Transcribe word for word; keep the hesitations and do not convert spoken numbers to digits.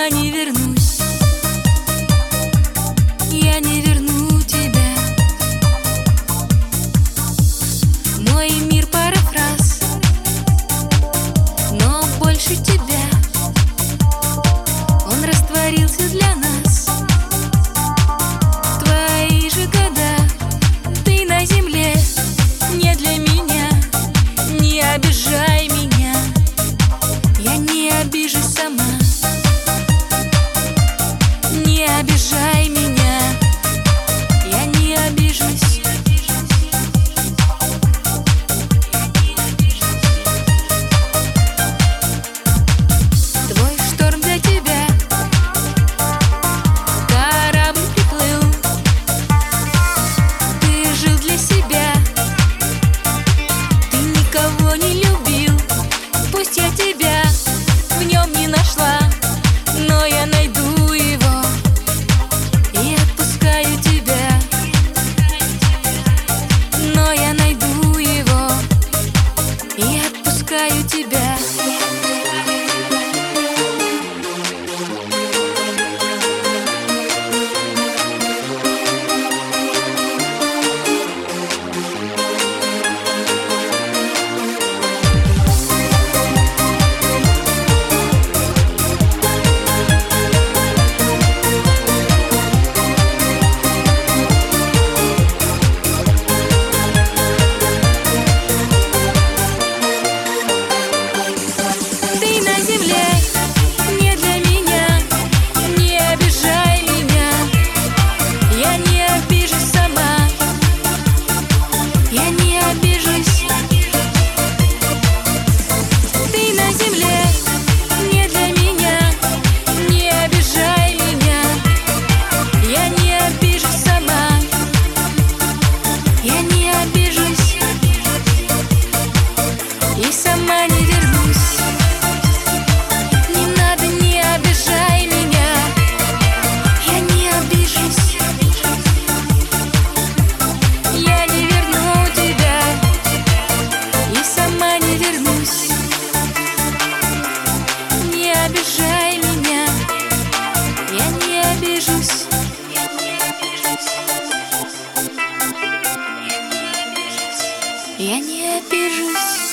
сама не вернусь. Я не верну тебя. Мой мир пара фраз, но больше тебя. Он растворился для нас. Твои же года, ты на земле не для меня. Не обижай меня, я не обижусь сама. Не обижай меня, я не обижусь. Твой шторм для тебя, корабль приплыл. Ты жил для себя, ты никого не любил. Пусть я тебя в нем не нашла, но я найду его и отпускаю тебя. Но я найду его и отпускаю тебя. И сама не вернусь. Не надо, не обижай меня, я не обижусь. Я не верну тебя и сама не вернусь. Не обижай меня, я не обижусь. Я не обижусь.